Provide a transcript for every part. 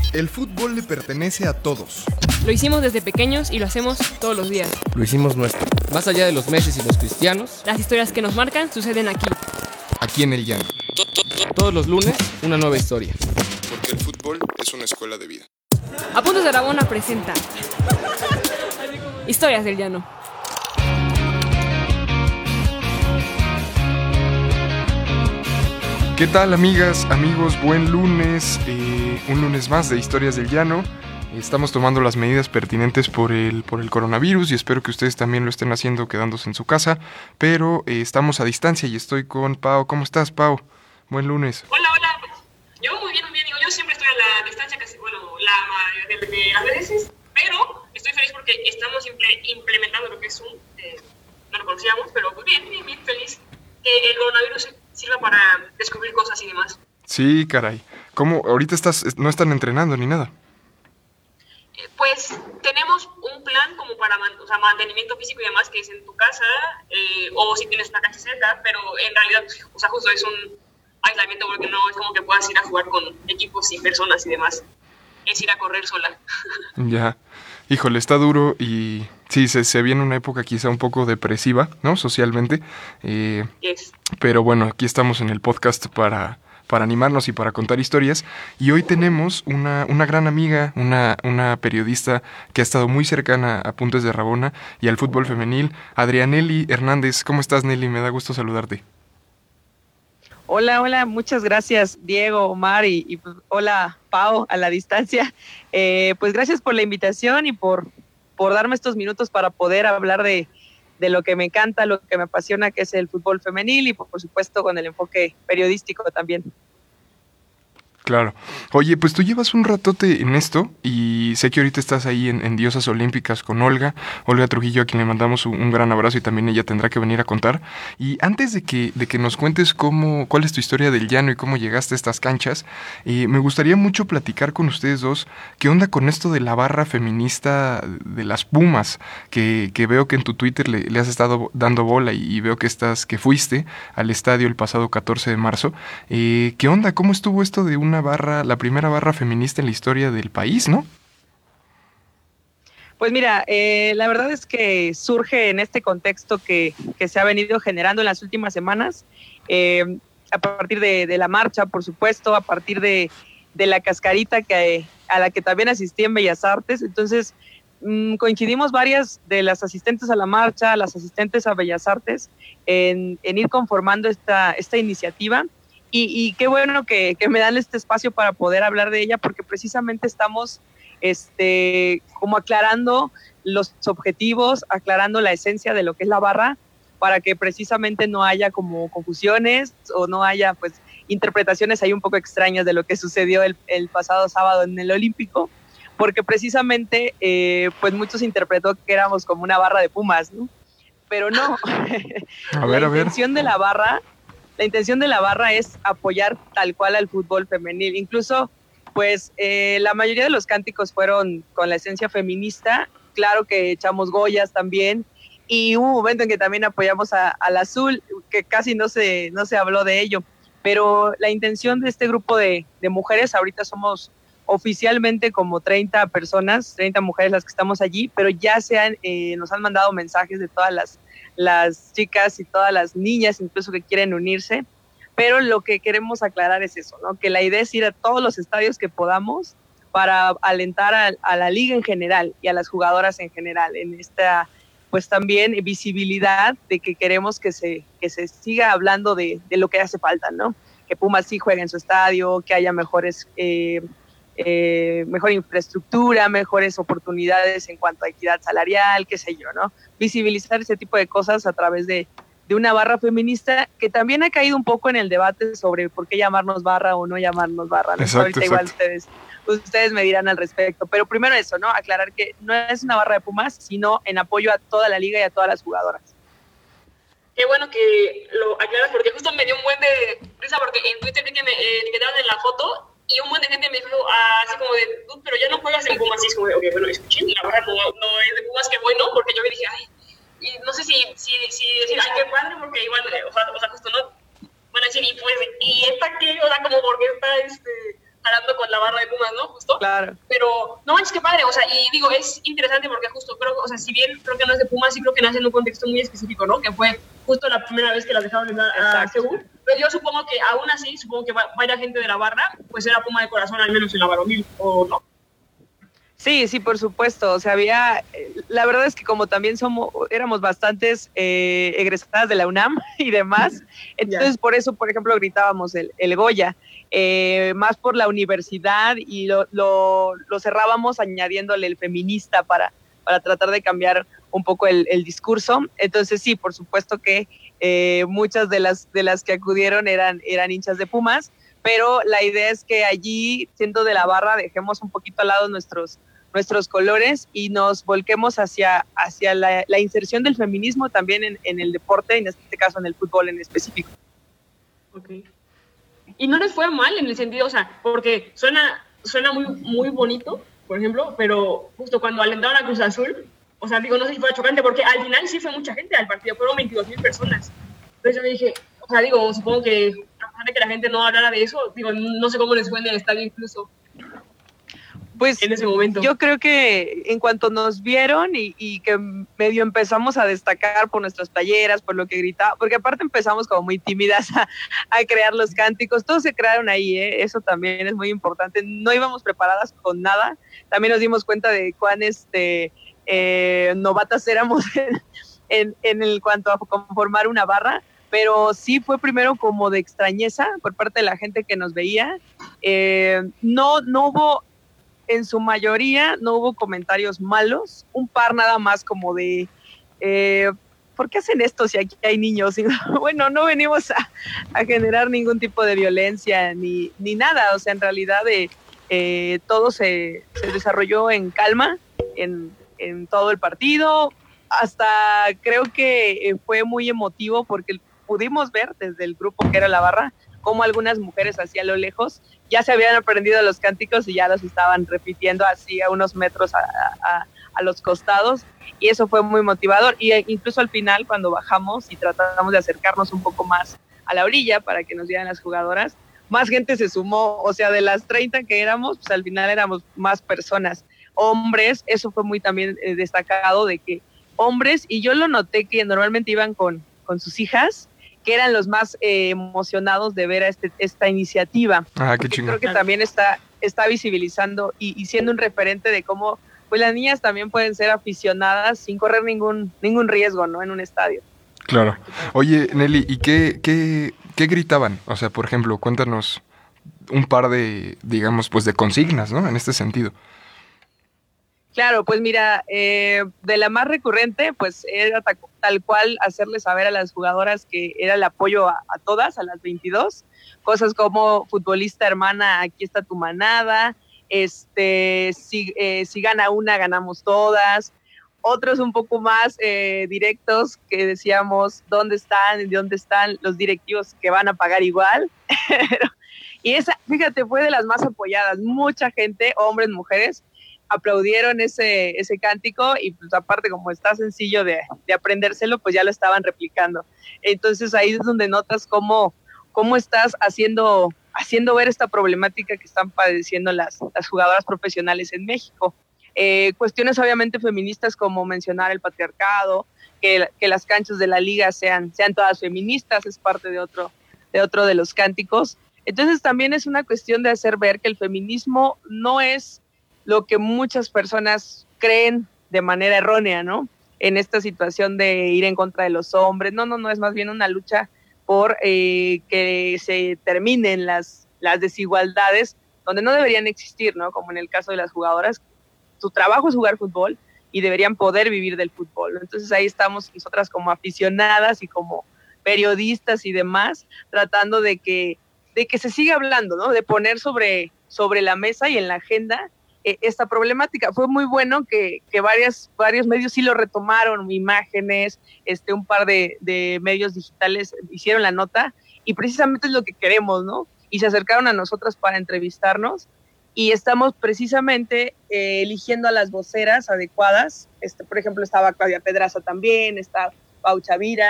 El fútbol le pertenece a todos. Lo hicimos desde pequeños y lo hacemos todos los días. Lo hicimos nuestro. Más allá de los Messis y los Cristianos, Las historias que nos marcan suceden aquí. Aquí en el Llano. todos los lunes, una nueva historia. Porque el fútbol es una escuela de vida. Apuntes de Rabona presenta Historias del Llano. ¿Qué tal, amigas, amigos? Buen lunes, un lunes más de Historias del Llano. Estamos tomando las medidas pertinentes por el coronavirus y espero que ustedes también lo estén haciendo quedándose en su casa, pero estamos a distancia y estoy con Pau. ¿Cómo estás, Pau? Buen lunes. Hola. Yo muy bien. Yo siempre estoy a la distancia, la mayoría de las veces, pero estoy feliz porque estamos implementando lo que es Zoom. No lo conocíamos, pero bien feliz que el coronavirus sirva para descubrir cosas y demás. Sí, caray. ¿Cómo? Ahorita no están entrenando ni nada. Pues tenemos un plan como para mantenimiento físico y demás, que es en tu casa, o si tienes una cancha cerca, pero en realidad, justo es un aislamiento porque no es como que puedas ir a jugar con equipos y personas y demás. Es ir a correr sola. Ya. Híjole, está duro y sí, se viene una época quizá un poco depresiva, ¿no? Socialmente. Yes. Pero bueno, aquí estamos en el podcast para animarnos y para contar historias. Y hoy tenemos una gran amiga, una periodista que ha estado muy cercana a Apuntes de Rabona y al fútbol femenil, Adrianely Hernández. ¿Cómo estás, Nelly? Me da gusto saludarte. Hola, muchas gracias, Diego, Omar, y pues, hola, Pau, a la distancia. Pues gracias por la invitación y por darme estos minutos para poder hablar de lo que me encanta, lo que me apasiona, que es el fútbol femenil y por supuesto con el enfoque periodístico también. Claro. Oye, pues tú llevas un ratote en esto y sé que ahorita estás ahí en Diosas Olímpicas con Olga Trujillo, a quien le mandamos un gran abrazo y también ella tendrá que venir a contar. Y antes de que nos cuentes cuál es tu historia del llano y cómo llegaste a estas canchas, me gustaría mucho platicar con ustedes dos qué onda con esto de la barra feminista de las Pumas, que veo que en tu Twitter le has estado dando bola y veo que fuiste al estadio el pasado 14 de marzo. ¿Qué onda? ¿Cómo estuvo esto de la primera barra feminista en la historia del país, ¿no? Pues mira, la verdad es que surge en este contexto que se ha venido generando en las últimas semanas, a partir de la marcha, por supuesto, a partir de la cascarita a la que también asistí en Bellas Artes. Entonces, coincidimos varias de las asistentes a la marcha, las asistentes a Bellas Artes, en ir conformando esta iniciativa. Y qué bueno que me dan este espacio para poder hablar de ella, porque precisamente estamos como aclarando los objetivos, aclarando la esencia de lo que es la barra, para que precisamente no haya como confusiones o no haya pues interpretaciones ahí un poco extrañas de lo que sucedió el pasado sábado en el Olímpico, porque precisamente pues muchos interpretó que éramos como una barra de Pumas, ¿no? Pero no. La intención de la barra es apoyar tal cual al fútbol femenil. Incluso, pues, la mayoría de los cánticos fueron con la esencia feminista. Claro que echamos Goyas también. Y hubo un momento en que también apoyamos al azul, que casi no se habló de ello. Pero la intención de este grupo de mujeres, ahorita somos oficialmente como 30 personas, 30 mujeres las que estamos allí, pero ya nos han mandado mensajes de todas las chicas y todas las niñas incluso que quieren unirse, pero lo que queremos aclarar es eso, ¿no? Que la idea es ir a todos los estadios que podamos para alentar a la liga en general y a las jugadoras en general en esta, pues también visibilidad de que queremos que se siga hablando de lo que hace falta, ¿no? Que Pumas sí juegue en su estadio, que haya mejor infraestructura, mejores oportunidades en cuanto a equidad salarial, qué sé yo, ¿no? Visibilizar ese tipo de cosas a través de una barra feminista que también ha caído un poco en el debate sobre por qué llamarnos barra o no llamarnos barra, ¿no? Exacto, ahorita igual ustedes me dirán al respecto, pero primero eso, ¿no? Aclarar que no es una barra de Pumas, sino en apoyo a toda la liga y a todas las jugadoras. Qué bueno que lo aclaras, porque justo me dio un buen de risa, porque en Twitter vi que me etiquetaron en la foto y un buen de gente me dijo así como de, pero ya no juegas en Pumas. Y es como de, ok, bueno, escuchen, la verdad no es de Pumas, que bueno, porque yo me dije, ay, y no sé si decir, ay, qué padre, porque igual, justo no, van a decir, y esta que, como porque está jalando con la barra de Pumas, ¿no? Justo. Claro. Pero, no manches, qué padre, o sea, y digo, es interesante porque justo creo, o sea, si bien creo que no es de Pumas, sí creo que nace en un contexto muy específico, ¿no? Que fue justo la primera vez que las dejaron entrar a Seúl. Pero yo supongo que aún así, supongo que vaya gente de la barra, pues era Puma de corazón, al menos en la varonil, ¿o no? Sí, sí, por supuesto. O sea, había, la verdad es que como también éramos bastantes egresadas de la UNAM y demás, entonces por eso, por ejemplo, gritábamos el Goya, más por la universidad y lo cerrábamos añadiéndole el feminista para tratar de cambiar un poco el discurso. Entonces sí, por supuesto que muchas de las que acudieron eran hinchas de Pumas, pero la idea es que allí, siendo de la barra, dejemos un poquito al lado nuestros colores y nos volquemos hacia la inserción del feminismo también en el deporte, en este caso en el fútbol en específico. Okay. Y no les fue mal en el sentido, o sea, porque suena muy, muy bonito, por ejemplo, pero justo cuando alentaron a Cruz Azul, o sea, digo, no sé si fue chocante, porque al final sí fue mucha gente al partido, fueron 22,000 personas. Entonces yo me dije, o sea, digo, supongo que a pesar de que la gente no hablara de eso, digo, no sé cómo les fue en el estadio incluso. Pues en ese momento. Yo creo que en cuanto nos vieron y que medio empezamos a destacar por nuestras playeras, por lo que gritaba, porque aparte empezamos como muy tímidas a crear los cánticos, todos se crearon ahí, eso también es muy importante, no íbamos preparadas con nada, también nos dimos cuenta de cuán novatas éramos en el cuanto a conformar una barra, pero sí fue primero como de extrañeza por parte de la gente que nos veía, no hubo, en su mayoría no hubo comentarios malos, un par nada más como de, ¿por qué hacen esto si aquí hay niños? Y, bueno, no venimos a generar ningún tipo de violencia ni nada, o sea, en realidad todo se desarrolló en calma, en todo el partido, hasta creo que fue muy emotivo porque pudimos ver desde el grupo que era la barra, como algunas mujeres hacia lo lejos ya se habían aprendido los cánticos y ya los estaban repitiendo así a unos metros a los costados, y eso fue muy motivador. Y incluso al final, cuando bajamos y tratamos de acercarnos un poco más a la orilla para que nos vieran las jugadoras, más gente se sumó, o sea, de las 30 que éramos, pues al final éramos más personas, hombres, eso fue muy también destacado, de que hombres, y yo lo noté que normalmente iban con sus hijas, que eran los más emocionados de ver a esta iniciativa. Qué chingón. Creo que también está visibilizando y siendo un referente de cómo pues las niñas también pueden ser aficionadas sin correr ningún riesgo, ¿no? En un estadio. Claro. Oye, Nelly, ¿y qué gritaban? O sea, por ejemplo, cuéntanos un par de, digamos, pues de consignas, ¿no? En este sentido. Claro, pues mira, de la más recurrente, pues era tal cual hacerle saber a las jugadoras que era el apoyo a todas, a las 22, cosas como futbolista hermana, aquí está tu manada, si gana una, ganamos todas, otros un poco más directos que decíamos dónde están los directivos que van a pagar igual, y esa, fíjate, fue de las más apoyadas, mucha gente, hombres, mujeres, aplaudieron ese cántico y pues aparte como está sencillo de aprendérselo, pues ya lo estaban replicando. Entonces ahí es donde notas cómo estás haciendo ver esta problemática que están padeciendo las jugadoras profesionales en México. Cuestiones obviamente feministas como mencionar el patriarcado, que las canchas de la liga sean todas feministas, es parte de otro de los cánticos. Entonces también es una cuestión de hacer ver que el feminismo no es lo que muchas personas creen de manera errónea, ¿no? En esta situación de ir en contra de los hombres. No, es más bien una lucha por que se terminen las desigualdades donde no deberían existir, ¿no? Como en el caso de las jugadoras, su trabajo es jugar fútbol y deberían poder vivir del fútbol. Entonces ahí estamos nosotras como aficionadas y como periodistas y demás, tratando de que se siga hablando, ¿no? De poner sobre la mesa y en la agenda esta problemática. Fue muy bueno que varios medios sí lo retomaron, imágenes, un par de medios digitales hicieron la nota, y precisamente es lo que queremos, ¿no? Y se acercaron a nosotras para entrevistarnos, y estamos precisamente eligiendo a las voceras adecuadas. Por ejemplo, estaba Claudia Pedraza también, está Pau Chavira,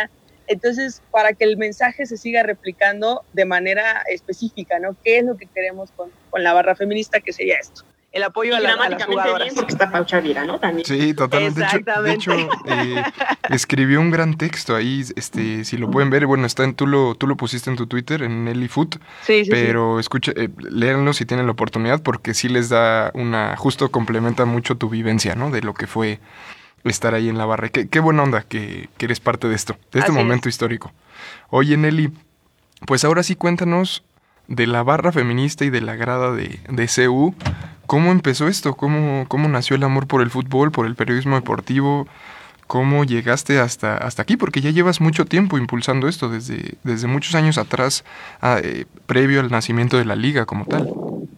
Entonces, para que el mensaje se siga replicando de manera específica, ¿no? ¿Qué es lo que queremos con la barra feminista? Que sería esto, el apoyo a las jugadoras. Bien, porque está Paucha Vira, ¿no? También. Sí, totalmente. De hecho, escribió un gran texto ahí, si lo pueden ver, bueno, tú lo pusiste en tu Twitter, en Nelly Foot, sí, pero léanlo si tienen la oportunidad, porque sí les da justo complementa mucho tu vivencia, ¿no? De lo que fue estar ahí en la barra. Qué buena onda que eres parte de esto, de este momento histórico. Oye, Nelly, pues ahora sí cuéntanos de la barra feminista y de la grada de CU. ¿Cómo empezó esto? ¿Cómo nació el amor por el fútbol, por el periodismo deportivo? ¿Cómo llegaste hasta aquí? Porque ya llevas mucho tiempo impulsando esto, desde muchos años atrás, previo al nacimiento de la liga como tal.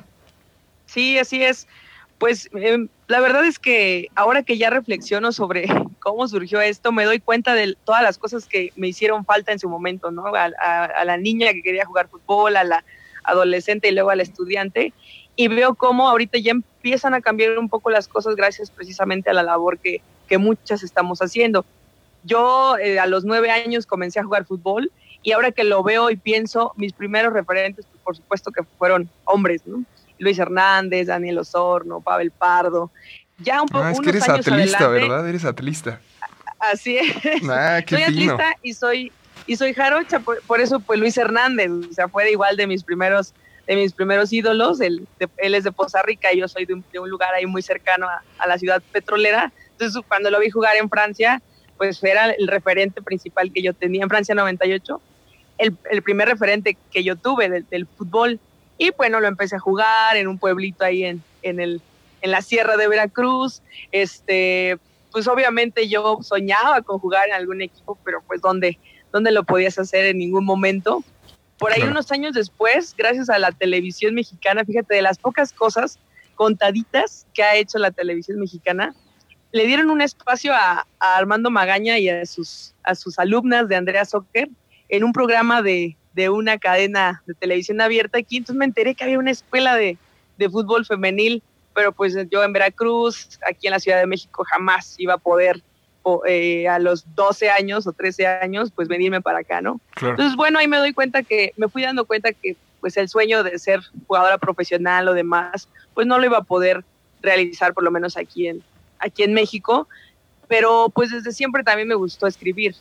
Sí, así es. Pues la verdad es que ahora que ya reflexiono sobre cómo surgió esto, me doy cuenta de todas las cosas que me hicieron falta en su momento, ¿no? A la niña que quería jugar fútbol, a la adolescente y luego a la estudiante, y veo cómo ahorita ya empiezan a cambiar un poco las cosas gracias precisamente a la labor que muchas estamos haciendo. Yo a los 9 años comencé a jugar fútbol, y ahora que lo veo y pienso, mis primeros referentes, pues, por supuesto que fueron hombres, ¿no? Luis Hernández, Daniel Osorno, Pavel Pardo. Ya unos es que eres años atlista, adelante, ¿verdad? Eres atlista. Así es. Qué soy fino. atlista y soy jarocha, por eso pues Luis Hernández, o sea, fue igual de mis primeros ídolos. Él es de Poza Rica y yo soy de un lugar ahí muy cercano a la ciudad petrolera. Entonces, cuando lo vi jugar en Francia, pues era el referente principal que yo tenía en Francia 98, el primer referente que yo tuve del fútbol. Y bueno, lo empecé a jugar en un pueblito ahí en la sierra de Veracruz. Pues obviamente yo soñaba con jugar en algún equipo, pero pues ¿dónde lo podías hacer? En ningún momento. Por ahí unos años después, gracias a la televisión mexicana, fíjate, de las pocas cosas contaditas que ha hecho la televisión mexicana, le dieron un espacio a Armando Magaña y a sus alumnas de Andrea Soccer en un programa de una cadena de televisión abierta aquí. Entonces me enteré que había una escuela de fútbol femenil, pero pues yo en Veracruz, aquí en la Ciudad de México, jamás iba a poder a los 12 años o 13 años, pues venirme para acá, ¿no? Claro. Entonces, bueno, ahí me fui dando cuenta que pues el sueño de ser jugadora profesional o demás, pues no lo iba a poder realizar, por lo menos aquí en México, pero pues desde siempre también me gustó escribir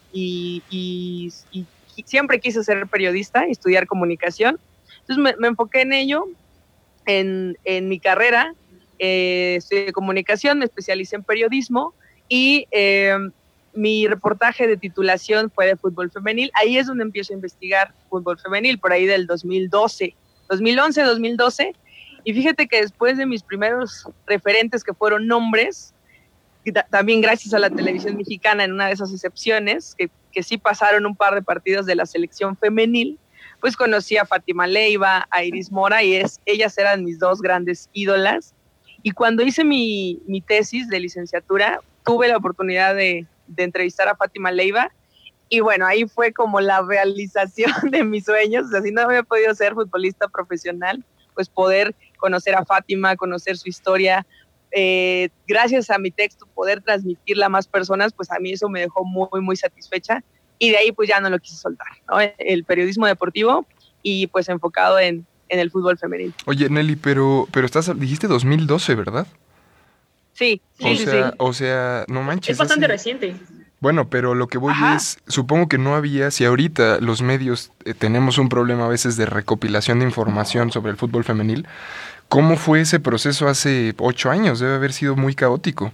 y siempre quise ser periodista y estudiar comunicación. Entonces me enfoqué en ello, en mi carrera. Estudié comunicación, me especialicé en periodismo y mi reportaje de titulación fue de fútbol femenil. Ahí es donde empiezo a investigar fútbol femenil, por ahí del 2011, 2012. Y fíjate que después de mis primeros referentes, que fueron hombres, también gracias a la televisión mexicana, en una de esas excepciones, que sí pasaron un par de partidos de la selección femenil, pues conocí a Fátima Leiva, a Iris Mora, y ellas eran mis dos grandes ídolas. Y cuando hice mi tesis de licenciatura, tuve la oportunidad de entrevistar a Fátima Leiva, y bueno, ahí fue como la realización de mis sueños. O sea, si no había podido ser futbolista profesional, pues poder conocer a Fátima, conocer su historia, gracias a mi texto poder transmitirla a más personas, pues a mí eso me dejó muy, muy satisfecha, y de ahí pues ya no lo quise soltar, ¿no? El periodismo deportivo y pues enfocado en el fútbol femenil. Oye, Nelly, pero dijiste 2012, ¿verdad? Sí. O sea, no manches. Es bastante reciente. Bueno, pero lo que voy es, supongo que no había, si ahorita los medios tenemos un problema a veces de recopilación de información sobre el fútbol femenil, ¿cómo fue ese proceso hace 8 años? Debe haber sido muy caótico.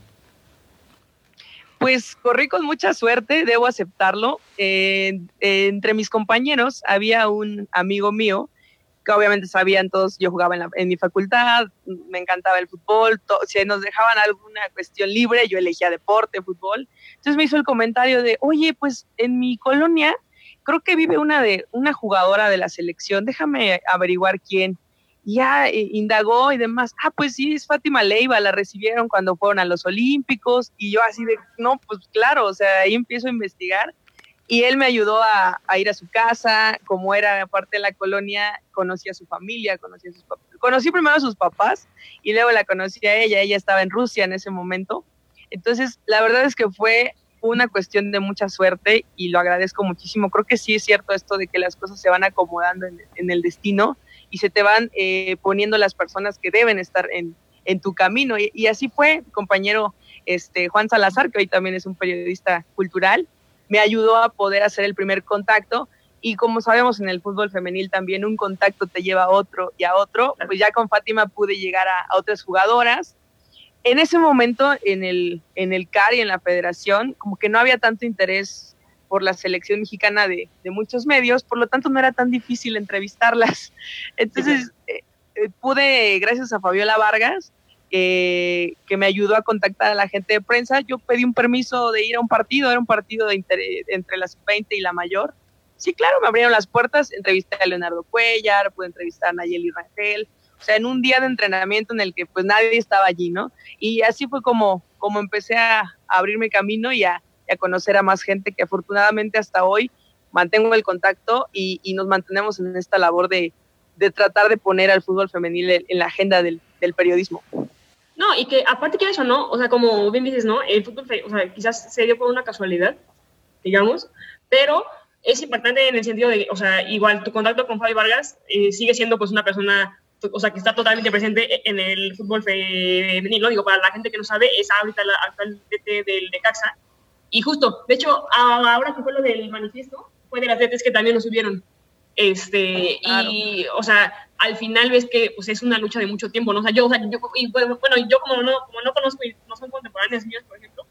Pues corrí con mucha suerte, debo aceptarlo. Entre mis compañeros había un amigo mío que obviamente sabían todos, yo jugaba en mi facultad, me encantaba el fútbol, si nos dejaban alguna cuestión libre, yo elegía deporte, fútbol. Entonces me hizo el comentario de, oye, pues en mi colonia creo que vive una jugadora de la selección, déjame averiguar quién. Y ya indagó y demás. Pues sí, es Fátima Leiva, la recibieron cuando fueron a los Olímpicos, y yo así de, no, pues claro, o sea, ahí empiezo a investigar. Y él me ayudó a ir a su casa, como era parte de la colonia, conocí a su familia, conocí a sus papás. Conocí primero a sus papás y luego la conocí a ella estaba en Rusia en ese momento. Entonces, la verdad es que fue una cuestión de mucha suerte y lo agradezco muchísimo. Creo que sí es cierto esto de que las cosas se van acomodando en el destino y se te van poniendo las personas que deben estar en tu camino. Y así fue, compañero Juan Salazar, que hoy también es un periodista cultural, me ayudó a poder hacer el primer contacto. Y como sabemos en el fútbol femenil también un contacto te lleva a otro y a otro, pues ya con Fátima pude llegar a otras jugadoras. En ese momento en el CAR y en la federación como que no había tanto interés por la selección mexicana de muchos medios, por lo tanto no era tan difícil entrevistarlas. Entonces pude, gracias a Fabiola Vargas, que me ayudó a contactar a la gente de prensa, yo pedí un permiso de ir a un partido, era un partido entre la sub-20 y la mayor. Sí, claro, me abrieron las puertas, entrevisté a Leonardo Cuellar, pude entrevistar a Nayeli Rangel, o sea, en un día de entrenamiento en el que pues nadie estaba allí, ¿no? Y así fue como empecé a abrirme camino y a conocer a más gente que afortunadamente hasta hoy mantengo el contacto y nos mantenemos en esta labor de tratar de poner al fútbol femenil en la agenda del periodismo. No, y que aparte que eso, ¿no? O sea, como bien dices, ¿no? El fútbol, o sea, quizás se dio por una casualidad, digamos, pero es importante en el sentido de, o sea, igual tu contacto con Fabi Vargas sigue siendo pues una persona, o sea, que está totalmente presente en el fútbol femenil, ¿no? Digo, para la gente que no sabe, es ahorita la actual DT del Necaxa. Y justo, de hecho, ahora que fue lo del manifiesto, fue de las DTs que también nos subieron. Claro. Y, o sea, al final ves que pues, es una lucha de mucho tiempo, ¿no? O sea, yo como no conozco y no son contemporáneos míos, por ejemplo,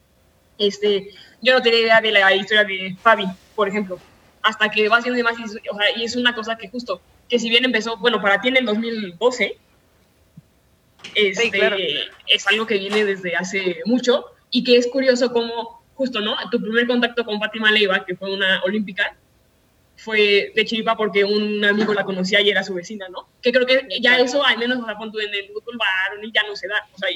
yo no tenía idea de la historia de Fabi, por ejemplo, hasta que va haciendo más, o sea, y es una cosa que justo, que si bien empezó, bueno, para ti en el 2012, sí, claro. Es algo que viene desde hace mucho, y que es curioso como, justo, ¿no? Tu primer contacto con Fátima Leiva, que fue una olímpica, fue de chiripa porque un amigo la conocía y era su vecina, ¿no? Que creo que ya eso, al menos, o sea, en el fútbol varonil ya no se da, o sea,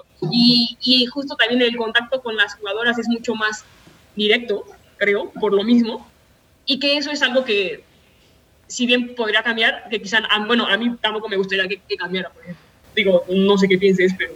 y justo también el contacto con las jugadoras es mucho más directo, creo, por lo mismo, y que eso es algo que, si bien podría cambiar, que quizás, bueno, a mí tampoco me gustaría que cambiara, por ejemplo. Digo, no sé qué pienses, pero...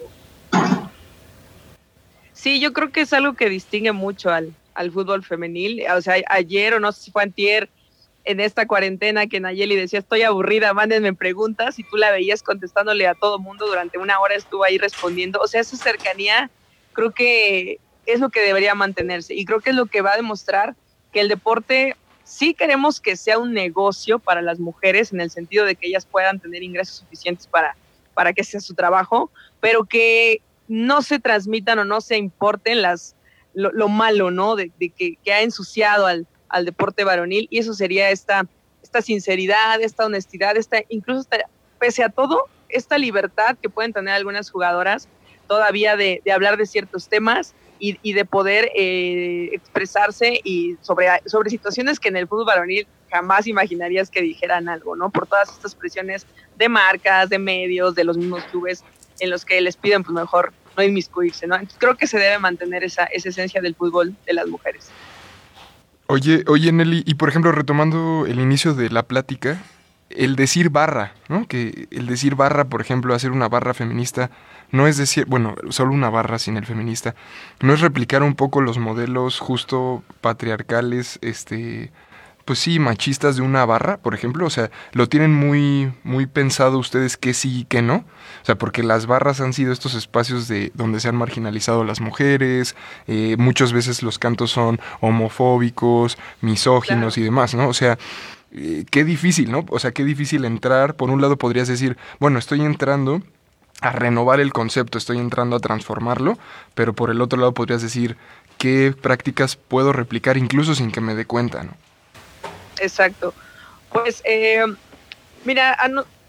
Sí, yo creo que es algo que distingue mucho al fútbol femenil. O sea, ayer, o no sé si fue antier, en esta cuarentena que Nayeli decía, estoy aburrida, mándenme preguntas, y tú la veías contestándole a todo mundo, durante una hora estuvo ahí respondiendo. O sea, esa cercanía creo que es lo que debería mantenerse, y creo que es lo que va a demostrar que el deporte, sí queremos que sea un negocio para las mujeres, en el sentido de que ellas puedan tener ingresos suficientes para que sea su trabajo, pero que no se transmitan o no se importen lo malo, ¿no? De que ha ensuciado al deporte varonil, y eso sería esta sinceridad, esta honestidad, incluso pese a todo, esta libertad que pueden tener algunas jugadoras todavía de hablar de ciertos temas y de poder expresarse y sobre situaciones que en el fútbol varonil jamás imaginarías que dijeran algo, ¿no? Por todas estas presiones de marcas, de medios, de los mismos clubes en los que les piden pues mejor no inmiscuirse, ¿no? Entonces creo que se debe mantener esa esencia del fútbol de las mujeres. Oye, Nelly, y por ejemplo, retomando el inicio de la plática, el decir barra, ¿no? Que el decir barra, por ejemplo, hacer una barra feminista, no es decir, bueno, solo una barra sin el feminista, no es replicar un poco los modelos justo patriarcales, pues sí, machistas de una barra, por ejemplo. O sea, lo tienen muy, muy pensado ustedes que sí y que no. O sea, porque las barras han sido estos espacios donde se han marginalizado las mujeres, muchas veces los cantos son homofóbicos, misóginos, claro, y demás, ¿no? O sea, qué difícil, ¿no? O sea, qué difícil entrar. Por un lado podrías decir, bueno, estoy entrando a renovar el concepto, estoy entrando a transformarlo, pero por el otro lado podrías decir, ¿qué prácticas puedo replicar incluso sin que me dé cuenta, ¿no? Exacto. Pues, mira,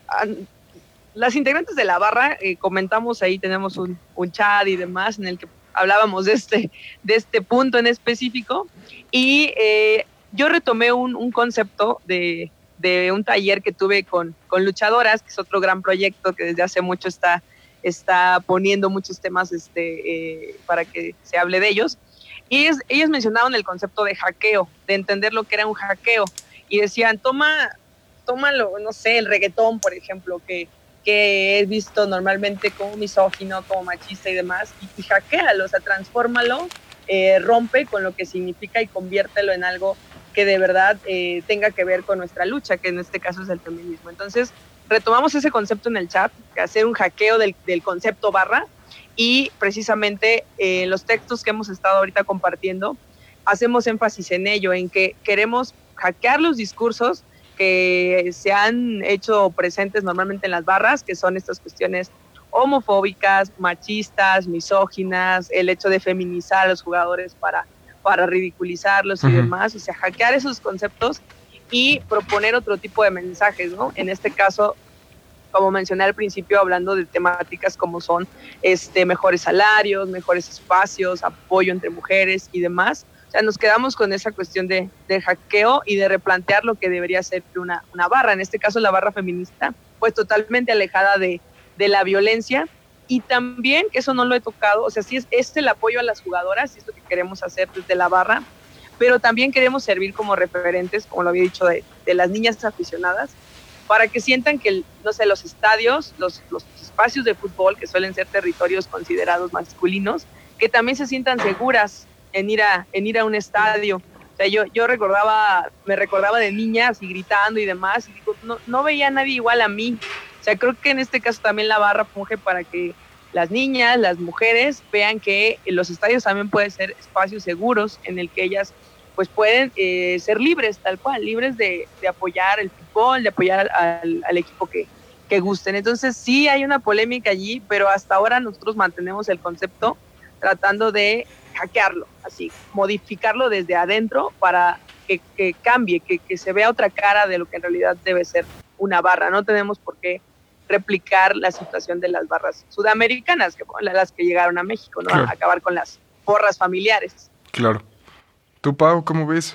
las integrantes de la barra, comentamos ahí, tenemos un chat y demás en el que hablábamos de este punto en específico, y yo retomé un concepto de un taller que tuve con luchadoras, que es otro gran proyecto que desde hace mucho está poniendo muchos temas para que se hable de ellos. Y ellos mencionaban el concepto de hackeo, de entender lo que era un hackeo, y decían, tómalo, no sé, el reggaetón, por ejemplo, que es visto normalmente como misógino, como machista y demás, y hackealo, o sea, transfórmalo rompe con lo que significa y conviértelo en algo que de verdad tenga que ver con nuestra lucha, que en este caso es el feminismo. Entonces, retomamos ese concepto en el chat, hacer un hackeo del concepto barra, y precisamente los textos que hemos estado ahorita compartiendo, hacemos énfasis en ello, en que queremos hackear los discursos que se han hecho presentes normalmente en las barras, que son estas cuestiones homofóbicas, machistas, misóginas, el hecho de feminizar a los jugadores para ridiculizarlos y demás, o sea, hackear esos conceptos y proponer otro tipo de mensajes, ¿no? En este caso, como mencioné al principio, hablando de temáticas como son mejores salarios, mejores espacios, apoyo entre mujeres y demás. O sea, nos quedamos con esa cuestión de hackeo y de replantear lo que debería ser una barra, en este caso la barra feminista, pues totalmente alejada de la violencia. Y también, que eso no lo he tocado, o sea, sí es el apoyo a las jugadoras, y es lo que queremos hacer desde la barra, pero también queremos servir como referentes, como lo había dicho, de las niñas aficionadas, para que sientan que, no sé, los estadios, los espacios de fútbol, que suelen ser territorios considerados masculinos, que también se sientan seguras en ir a un estadio. O sea, yo me recordaba de niñas y gritando y demás, y digo, no veía a nadie igual a mí. O sea, creo que en este caso también la barra funge para que las niñas, las mujeres vean que los estadios también pueden ser espacios seguros en el que ellas pues pueden ser libres, tal cual, libres de apoyar el fútbol, de apoyar al equipo que gusten. Entonces sí hay una polémica allí, pero hasta ahora nosotros mantenemos el concepto tratando de hackearlo, así, modificarlo desde adentro para que cambie, que se vea otra cara de lo que en realidad debe ser una barra. No tenemos por qué replicar la situación de las barras sudamericanas, que fueron las que llegaron a México, ¿no? Claro. A acabar con las porras familiares. Claro. ¿Tú, Pau, cómo ves?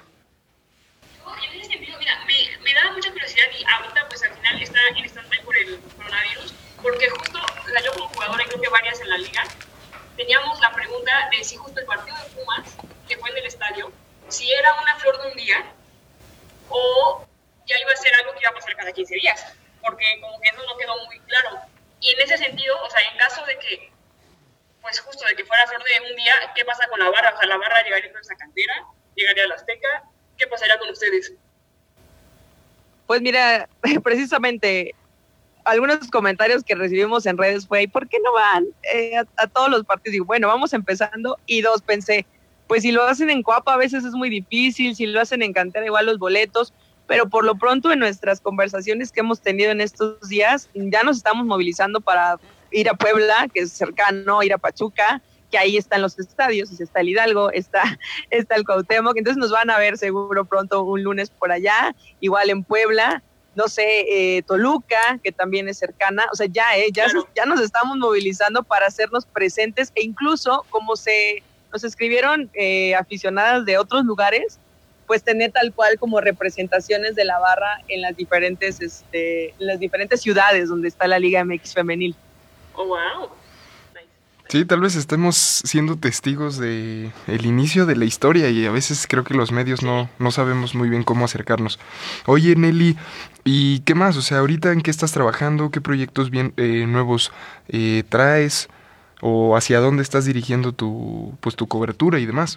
En ese sentido, mira, me da mucha curiosidad y ahorita pues al final está en stand-by por el coronavirus, porque justo, o sea, yo como jugadora y creo que varias en la liga, teníamos la pregunta de si justo el partido de Pumas, que fue en el estadio, si era una flor de un día o ya iba a ser algo que iba a pasar cada 15 días, porque como que eso no quedó muy claro. Y en ese sentido, o sea, en caso de que, pues justo de que fuera flor de un día, ¿qué pasa con la barra? O sea, la barra llegaría a esa cantera, llegaría a la Azteca, ¿qué pasaría con ustedes? Pues mira, precisamente algunos comentarios que recibimos en redes fue, ¿por qué no van a todos los partidos? Digo, bueno, vamos empezando, y dos, pensé, pues si lo hacen en Coapa a veces es muy difícil, si lo hacen en cantera igual los boletos, pero por lo pronto en nuestras conversaciones que hemos tenido en estos días, ya nos estamos movilizando para ir a Puebla, que es cercano, ir a Pachuca, que ahí están los estadios, está el Hidalgo, está el Cuauhtémoc, entonces nos van a ver seguro pronto un lunes por allá, igual en Puebla, no sé, Toluca, que también es cercana, o sea, ya nos estamos movilizando para hacernos presentes, e incluso como nos escribieron aficionadas de otros lugares, pues tener tal cual como representaciones de la barra en las diferentes ciudades donde está la Liga MX femenil. Oh, wow. Sí, tal vez estemos siendo testigos de el inicio de la historia, y a veces creo que los medios no sabemos muy bien cómo acercarnos. Oye, Nelly, ¿y qué más? O sea, ahorita ¿en qué estás trabajando? ¿Qué proyectos nuevos traes? ¿O hacia dónde estás dirigiendo tu cobertura y demás?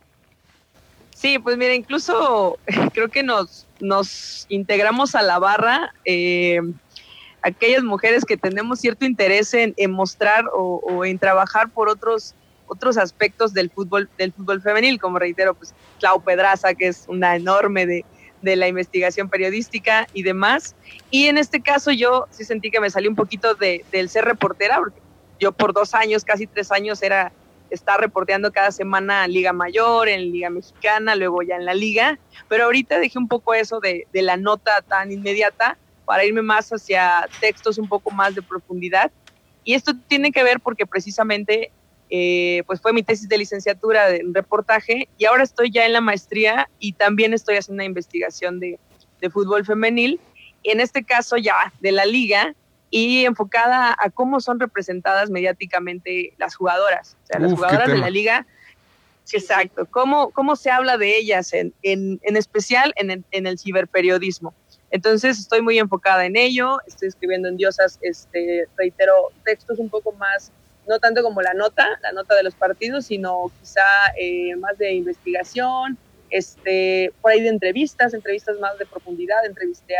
Sí, pues mira, incluso creo que nos integramos a la barra, aquellas mujeres que tenemos cierto interés en mostrar o en trabajar por otros aspectos del fútbol femenil, como reitero, pues Clau Pedraza, que es una enorme de la investigación periodística y demás. Y en este caso yo sí sentí que me salí un poquito del ser reportera, porque yo por 2 años, casi 3 años, estar reporteando cada semana Liga Mayor, en Liga Mexicana, luego ya en la Liga, pero ahorita dejé un poco eso de la nota tan inmediata para irme más hacia textos un poco más de profundidad. Y esto tiene que ver porque precisamente pues fue mi tesis de licenciatura en reportaje, y ahora estoy ya en la maestría y también estoy haciendo una investigación de fútbol femenil, y en este caso ya de la Liga, y enfocada a cómo son representadas mediáticamente las jugadoras. O sea, las jugadoras de la Liga, exacto, cómo se habla de ellas en especial en el ciberperiodismo. Entonces estoy muy enfocada en ello, estoy escribiendo en Diosas, reitero, textos un poco más no tanto como la nota de los partidos, sino quizá más de investigación, por ahí de entrevistas más de profundidad. Entrevisté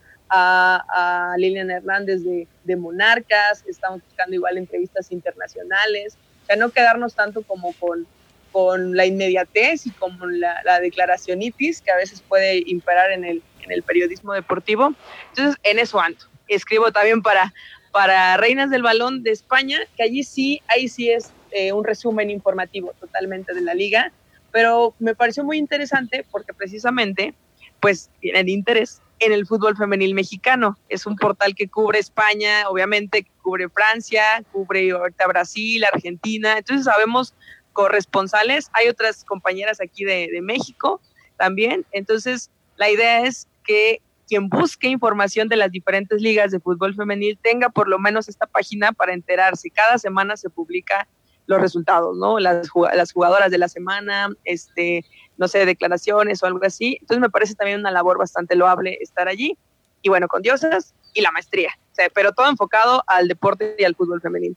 a Lilian Hernández de Monarcas, estamos buscando igual entrevistas internacionales, o sea, no quedarnos tanto como con la inmediatez y con la declaracionitis que a veces puede imperar en el periodismo deportivo. Entonces, en eso ando. Escribo también para Reinas del Balón de España, que ahí sí es un resumen informativo totalmente de la liga, pero me pareció muy interesante porque precisamente pues tienen interés en el fútbol femenil mexicano. Es un portal que cubre España, obviamente, que cubre Francia, cubre ahorita Brasil, Argentina, entonces sabemos corresponsales, hay otras compañeras aquí de México también, entonces la idea es que quien busque información de las diferentes ligas de fútbol femenil tenga por lo menos esta página para enterarse. Cada semana se publica los resultados, ¿no? Las jugadoras de la semana, no sé, declaraciones o algo así. Entonces me parece también una labor bastante loable estar allí. Y bueno, con Diosas y la maestría, o sea, pero todo enfocado al deporte y al fútbol femenil.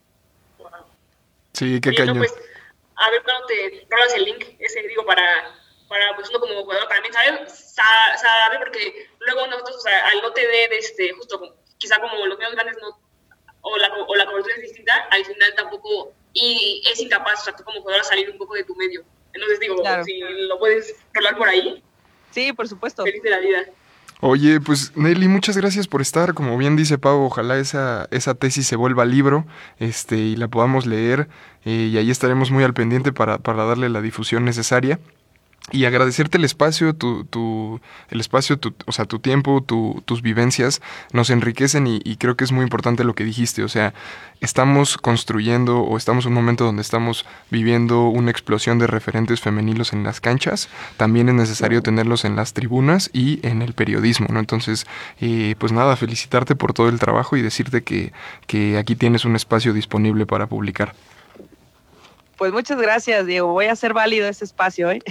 Sí, qué cañón. No, pues, a ver cuándo te rolas el link ese, digo, para pues uno como jugador también sabe, porque luego nosotros, o sea, al no tener justo quizá como los medios grandes no, o la cobertura es distinta, al final tampoco, y es incapaz, o sea, tú como jugador salir un poco de tu medio. Entonces digo, claro, si lo puedes rolar por ahí. Sí, por supuesto. Feliz de la vida. Oye, pues Nelly, muchas gracias por estar. Como bien dice Pau, ojalá esa tesis se vuelva libro, y la podamos leer, y ahí estaremos muy al pendiente para darle la difusión necesaria. Y agradecerte el espacio, tu tiempo, tus vivencias nos enriquecen y creo que es muy importante lo que dijiste. O sea, estamos construyendo o estamos en un momento donde estamos viviendo una explosión de referentes femeninos en las canchas. También es necesario tenerlos en las tribunas y en el periodismo, ¿no? Entonces, pues nada, felicitarte por todo el trabajo y decirte que aquí tienes un espacio disponible para publicar. Pues muchas gracias, Diego. Voy a hacer válido este espacio, ¿eh?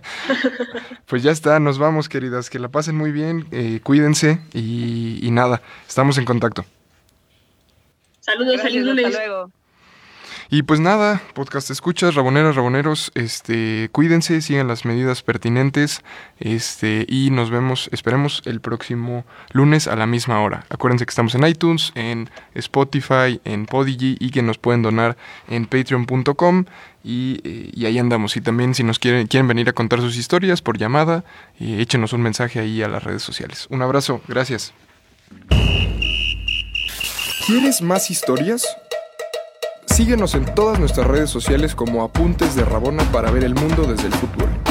Pues ya está, nos vamos, queridas. Que la pasen muy bien, cuídense y nada, estamos en contacto. Saludos, feliz lunes. Hasta luego. Y pues nada, podcast escuchas, raboneras, raboneros, cuídense, sigan las medidas pertinentes, y nos vemos, esperemos, el próximo lunes a la misma hora. Acuérdense que estamos en iTunes, en Spotify, en Podigy y que nos pueden donar en patreon.com y ahí andamos. Y también si nos quieren venir a contar sus historias por llamada, échenos un mensaje ahí a las redes sociales. Un abrazo, gracias. ¿Quieres más historias? Síguenos en todas nuestras redes sociales como Apuntes de Rabona para ver el mundo desde el fútbol.